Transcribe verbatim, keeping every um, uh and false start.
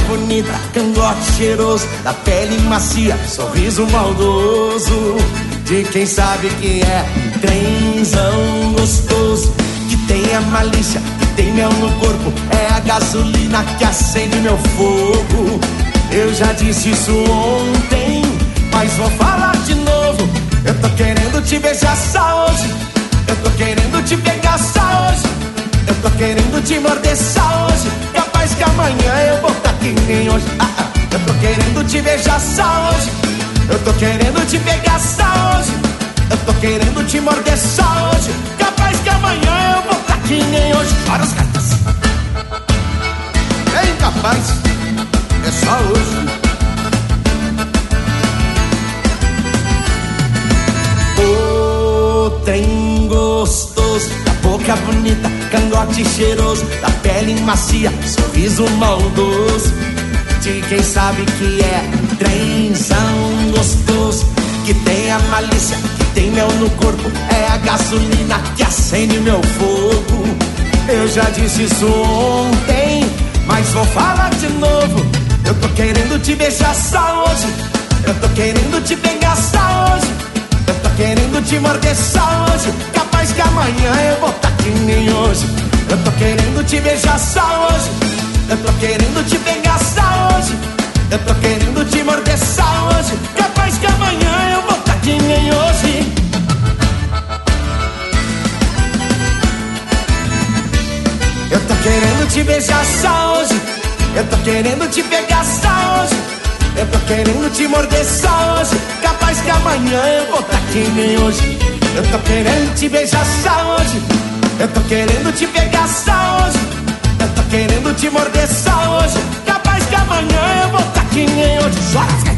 bonita, cangote cheiroso, da pele macia, sorriso maldoso, de quem sabe que é um trenzão gostoso, que tem a malícia, que tem mel no corpo, é a gasolina que acende meu fogo. Eu já disse isso ontem, mas vou falar de novo. Eu tô querendo te beijar só hoje, eu tô querendo te pegar só hoje, eu tô querendo te morder só hoje. Capaz que amanhã eu vou tá que nem hoje. ah, ah. Eu tô querendo te beijar só hoje, eu tô querendo te pegar só hoje, eu tô querendo te morder só hoje. Capaz que amanhã eu vou tá que nem hoje. Para os gatas. É incapaz, é só hoje. Trem gostoso, da boca bonita, cangote cheiroso, da pele macia, sorriso maldoso, de quem sabe que é um trenzão gostoso, que tem a malícia, que tem mel no corpo, é a gasolina que acende meu fogo. Eu já disse isso ontem, mas vou falar de novo. Eu tô querendo te beijar só hoje, eu tô querendo te pegar só hoje, eu tô querendo te morder só hoje. Capaz que amanhã eu vou tá que nem hoje. Eu tô querendo te beijar só hoje, eu tô querendo te pegar só hoje, eu tô querendo te morder só hoje. Capaz que amanhã eu vou tá que nem hoje. Eu tô querendo te beijar só hoje, eu tô querendo te pegar só hoje, eu tô querendo te morder só hoje. Capaz que amanhã eu vou tá que nem hoje. Eu tô querendo te beijar só hoje, eu tô querendo te pegar só hoje, eu tô querendo te morder só hoje. Capaz que amanhã eu vou tá que nem hoje. Chora.